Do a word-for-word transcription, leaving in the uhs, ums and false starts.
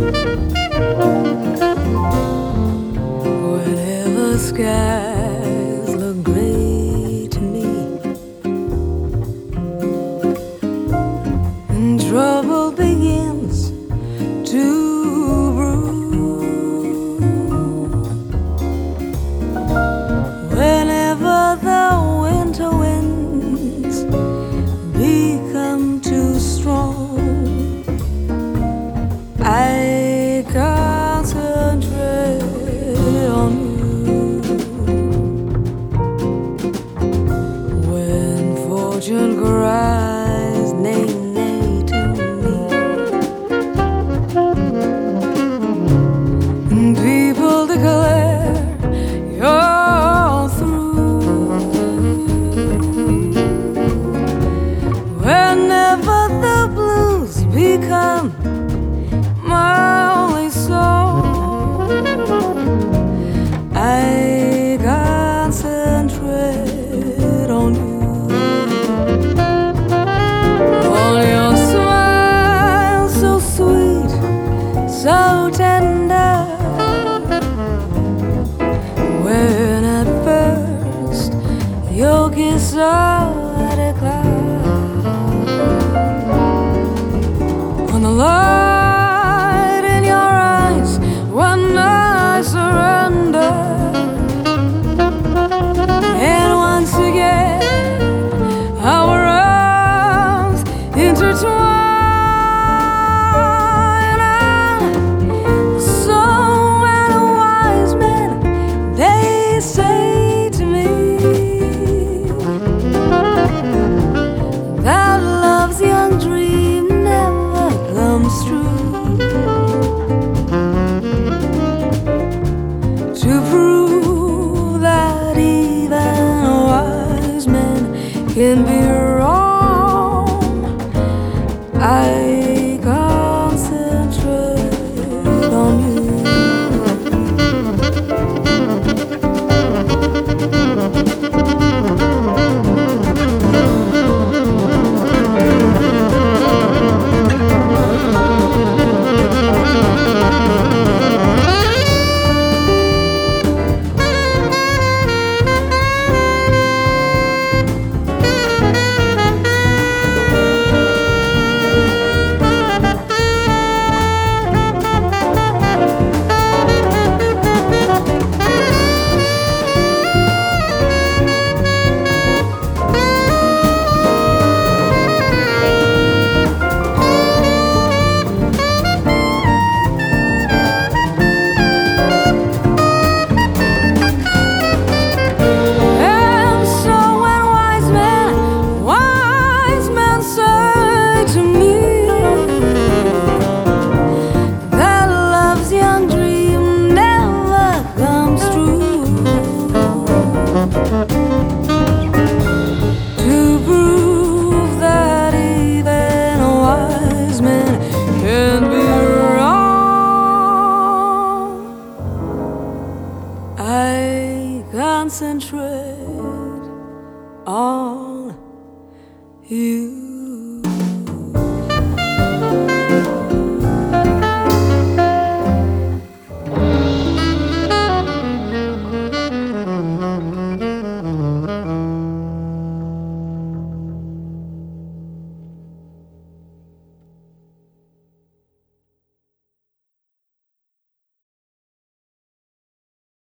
Whenever skies look gray to me and trouble begins to brew, whenever the winter winds become too strong, I concentrate on you. When fortune cries nay, nay to me, and people declare you're through, whenever the blues become my only song, I concentrate on you, on your smile so sweet, so tender.